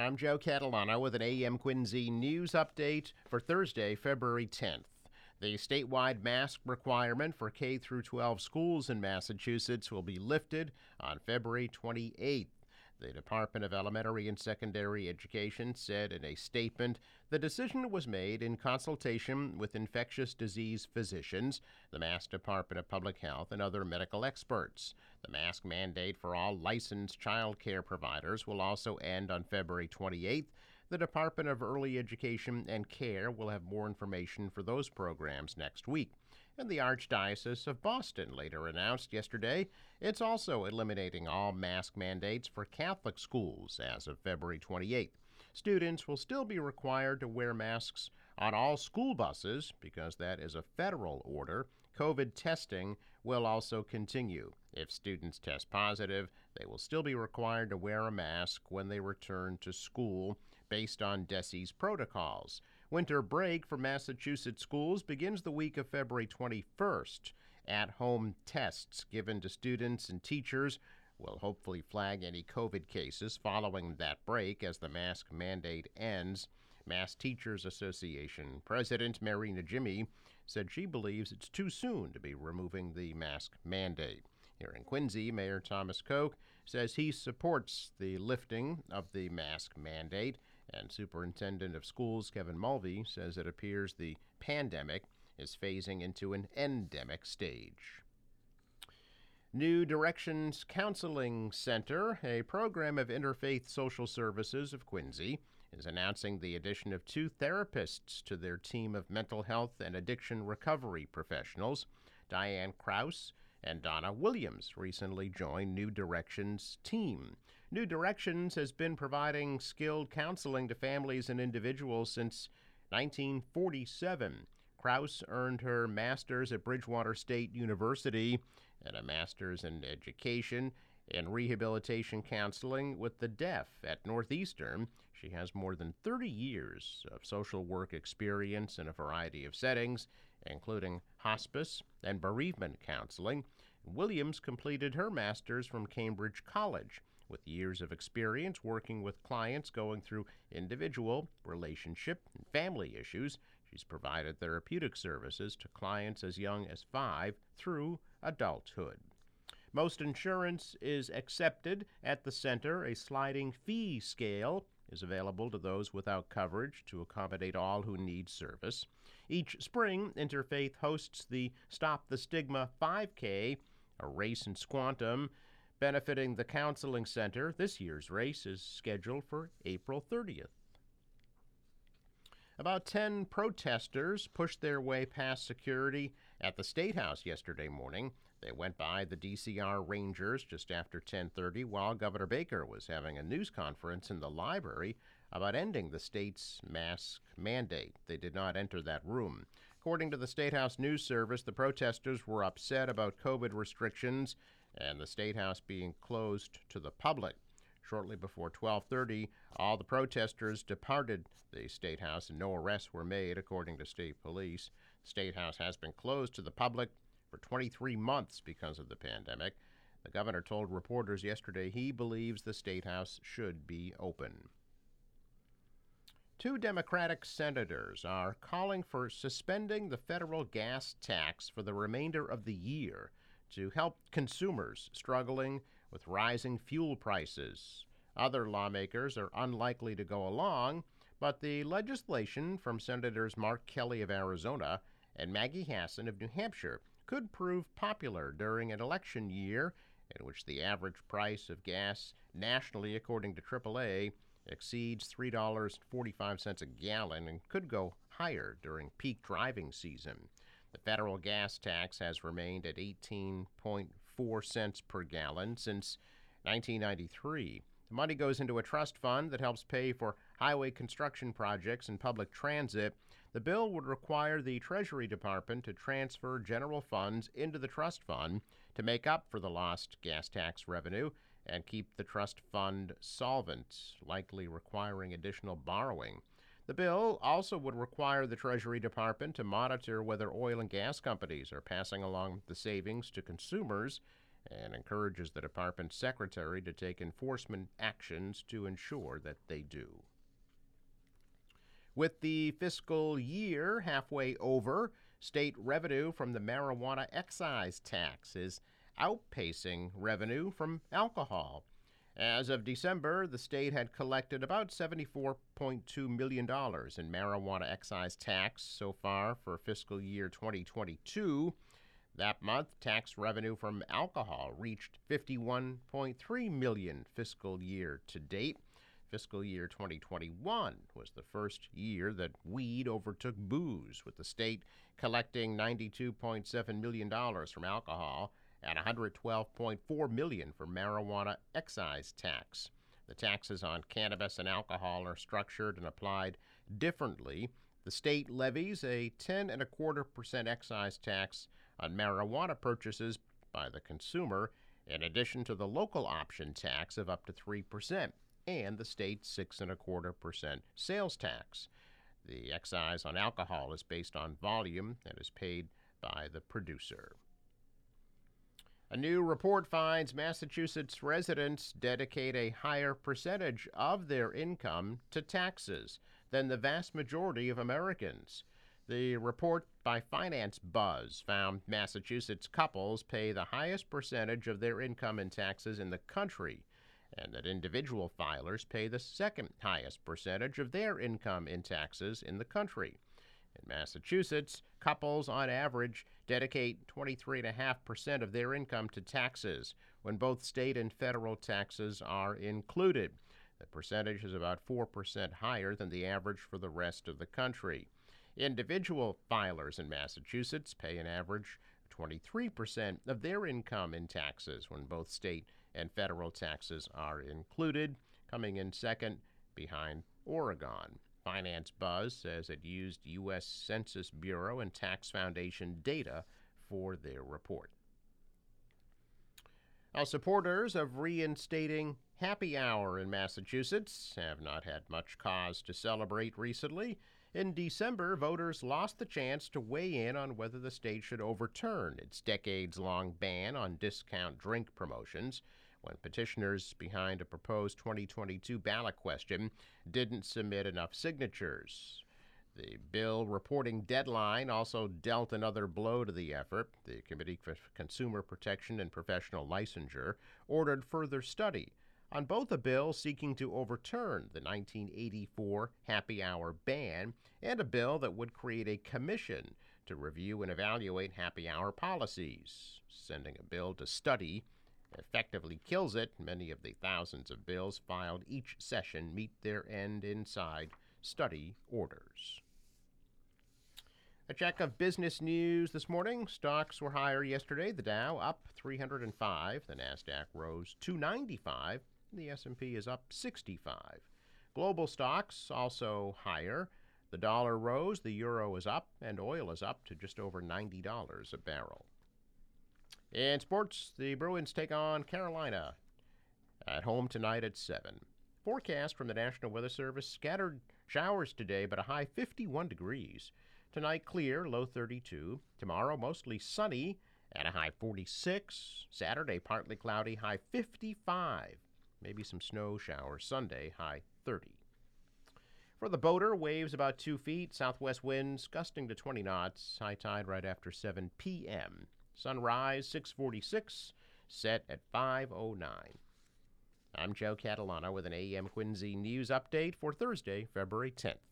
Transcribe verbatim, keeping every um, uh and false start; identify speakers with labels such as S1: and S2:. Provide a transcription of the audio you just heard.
S1: I'm Joe Catalano with an A M Quincy news update for Thursday, February tenth. The statewide mask requirement for K through twelve schools in Massachusetts will be lifted on February twenty-eighth. The Department of Elementary and Secondary Education said in a statement the decision was made in consultation with infectious disease physicians, the Mass Department of Public Health, and other medical experts. The mask mandate for all licensed child care providers will also end on February twenty-eighth. The Department of Early Education and Care will have more information for those programs next week. And the Archdiocese of Boston later announced yesterday it's also eliminating all mask mandates for Catholic schools as of February twenty-eighth. Students will still be required to wear masks on all school buses because that is a federal order. COVID testing will also continue. If students test positive, they will still be required to wear a mask when they return to school based on D E S E's protocols. Winter break for Massachusetts schools begins the week of February twenty-first. At-home tests given to students and teachers will hopefully flag any COVID cases following that break as the mask mandate ends. Mass Teachers Association President Mary Najimy said she believes it's too soon to be removing the mask mandate. Here in Quincy, Mayor Thomas Koch says he supports the lifting of the mask mandate, and Superintendent of Schools Kevin Mulvey says it appears the pandemic is phasing into an endemic stage. New Directions Counseling Center, a program of Interfaith Social Services of Quincy, is announcing the addition of two therapists to their team of mental health and addiction recovery professionals. Diane Krause and Donna Williams recently joined New Directions' team. New Directions has been providing skilled counseling to families and individuals since nineteen forty-seven. Krause earned her master's at Bridgewater State University and a master's in education and rehabilitation counseling with the deaf at Northeastern. She has more than thirty years of social work experience in a variety of settings, including hospice and bereavement counseling. Williams completed her master's from Cambridge College, with years of experience working with clients going through individual, relationship, and family issues. She's provided therapeutic services to clients as young as five through adulthood. Most insurance is accepted at the center. A sliding fee scale is available to those without coverage to accommodate all who need service. Each spring, Interfaith hosts the Stop the Stigma five K, a race in Squantum, benefiting the Counseling Center. This year's race is scheduled for April thirtieth. About ten protesters pushed their way past security at the State House yesterday morning. They went by the D C R Rangers just after ten thirty while Governor Baker was having a news conference in the library about ending the state's mask mandate. They did not enter that room. According to the State House News Service, the protesters were upset about COVID restrictions and the State House being closed to the public. Shortly before twelve thirty, all the protesters departed the State House and no arrests were made, according to state police. The State House has been closed to the public for twenty-three months because of the pandemic. The governor told reporters yesterday he believes the State House should be open. Two Democratic senators are calling for suspending the federal gas tax for the remainder of the year to help consumers struggling with rising fuel prices. Other lawmakers are unlikely to go along, but the legislation from Senators Mark Kelly of Arizona and Maggie Hassan of New Hampshire could prove popular during an election year in which the average price of gas nationally, according to triple A, exceeds three dollars and forty-five cents a gallon and could go higher during peak driving season. The federal gas tax has remained at eighteen point four cents per gallon since nineteen ninety-three. The money goes into a trust fund that helps pay for highway construction projects and public transit. The bill would require the Treasury Department to transfer general funds into the trust fund to make up for the lost gas tax revenue and keep the trust fund solvent, likely requiring additional borrowing. The bill also would require the Treasury Department to monitor whether oil and gas companies are passing along the savings to consumers and encourages the department's secretary to take enforcement actions to ensure that they do. With the fiscal year halfway over, state revenue from the marijuana excise tax is outpacing revenue from alcohol. As of December, the state had collected about seventy-four point two million dollars in marijuana excise tax so far for fiscal year twenty twenty-two. That month, tax revenue from alcohol reached fifty-one point three million dollars fiscal year to date. Fiscal year twenty twenty-one was the first year that weed overtook booze, with the state collecting ninety-two point seven million dollars from alcohol and one hundred twelve point four million dollars for marijuana excise tax. The taxes on cannabis and alcohol are structured and applied differently. The state levies a ten and a quarter percent excise tax on marijuana purchases by the consumer, in addition to the local option tax of up to three percent and the state's six and a quarter percent sales tax. The excise on alcohol is based on volume and is paid by the producer. A new report finds Massachusetts residents dedicate a higher percentage of their income to taxes than the vast majority of Americans. The report by Finance Buzz found Massachusetts couples pay the highest percentage of their income in taxes in the country, and that individual filers pay the second highest percentage of their income in taxes in the country. In Massachusetts, couples on average dedicate twenty-three point five percent of their income to taxes when both state and federal taxes are included. The percentage is about four percent higher than the average for the rest of the country. Individual filers in Massachusetts pay an average twenty-three percent of their income in taxes when both state and federal taxes are included, coming in second behind Oregon. Finance Buzz says it used U S Census Bureau and Tax Foundation data for their report. Now, supporters of reinstating happy hour in Massachusetts have not had much cause to celebrate recently. In December, voters lost the chance to weigh in on whether the state should overturn its decades-long ban on discount drink promotions, when petitioners behind a proposed twenty twenty-two ballot question didn't submit enough signatures. The bill reporting deadline also dealt another blow to the effort. The Committee for Consumer Protection and Professional Licensure ordered further study on both a bill seeking to overturn the nineteen eighty-four happy hour ban and a bill that would create a commission to review and evaluate happy hour policies. Sending a bill to study effectively kills it. Many of the thousands of bills filed each session meet their end inside study orders. A check of business news this morning. Stocks were higher yesterday. The Dow up three hundred five. The Nasdaq rose two ninety-five. The S and P is up sixty-five. Global stocks also higher. The dollar rose, the euro is up, and oil is up to just over ninety dollars a barrel. In sports, the Bruins take on Carolina at home tonight at seven. Forecast from the National Weather Service: scattered showers today, but a high fifty-one degrees. Tonight, clear, low thirty-two. Tomorrow, mostly sunny at a high forty-six. Saturday, partly cloudy, high fifty-five. Maybe some snow showers Sunday, high thirty. For the boater, waves about two feet, southwest winds gusting to twenty knots, high tide right after seven p.m. Sunrise six forty-six, set at five oh nine. I'm Joe Catalano with an A M Quincy News Update for Thursday, February tenth.